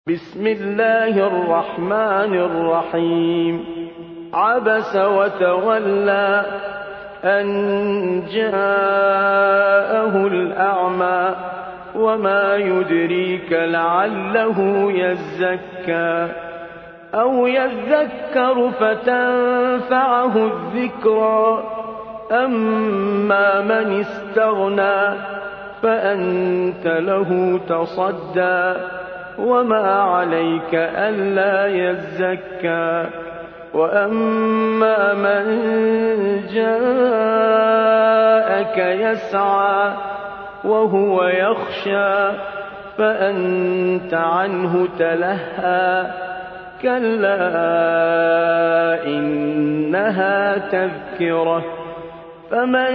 بسم الله الرحمن الرحيم عبس وتولى أن جاءه الأعمى وما يدريك لعله يزكى أو يذكر فتنفعه الذكرى أما من استغنى فأنت له تصدى وما عليك ألا يزكى وأما من جاءك يسعى وهو يخشى فأنت عنه تلهى كلا إنها تذكرة فمن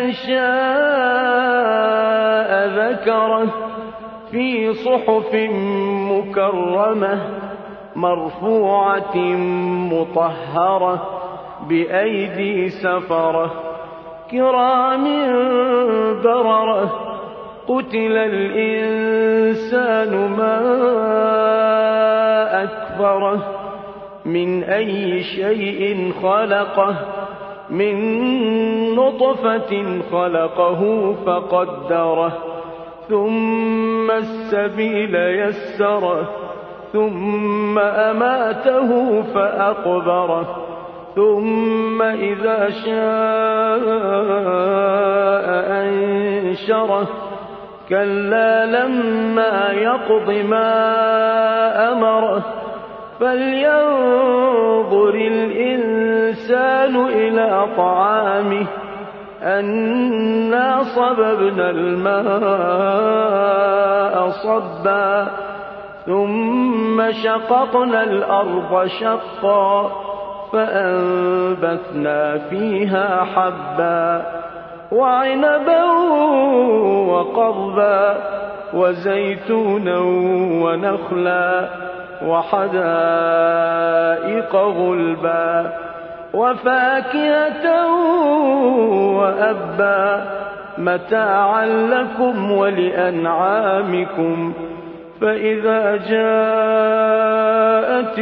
شاء ذكره في صحف مكرمة مرفوعة مطهرة بأيدي سفرة كرام بررة قتل الإنسان ما أكفره من أي شيء خلقه من نطفة خلقه فقدره ثم السبيل يسره ثم أماته فأقبره ثم إذا شاء أنشره كلا لما يقض ما أمره فلينظر الإنسان إلى طعامه أنا صببنا الماء صبا ثم شققنا الأرض شقا فأنبتنا فيها حبا وعنبا وقضبا وزيتونا ونخلا وحدائق غلبا وفاكهة وأبا متاعا لكم ولأنعامكم فإذا جاءت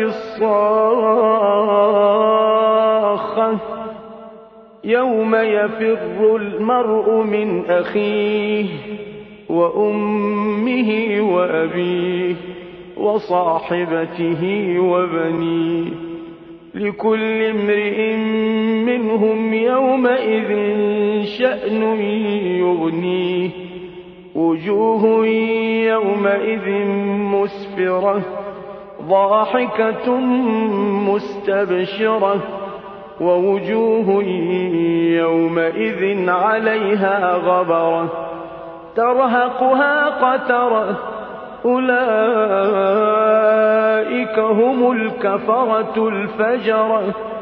الصاخة يوم يفر المرء من أخيه وأمه وأبيه وصاحبته وبنيه لكل امرئ منهم يومئذ شأن يغنيه وجوه يومئذ مسفرة ضاحكة مستبشرة ووجوه يومئذ عليها غبرة ترهقها قترة أولئك هم الكفرة الفجرة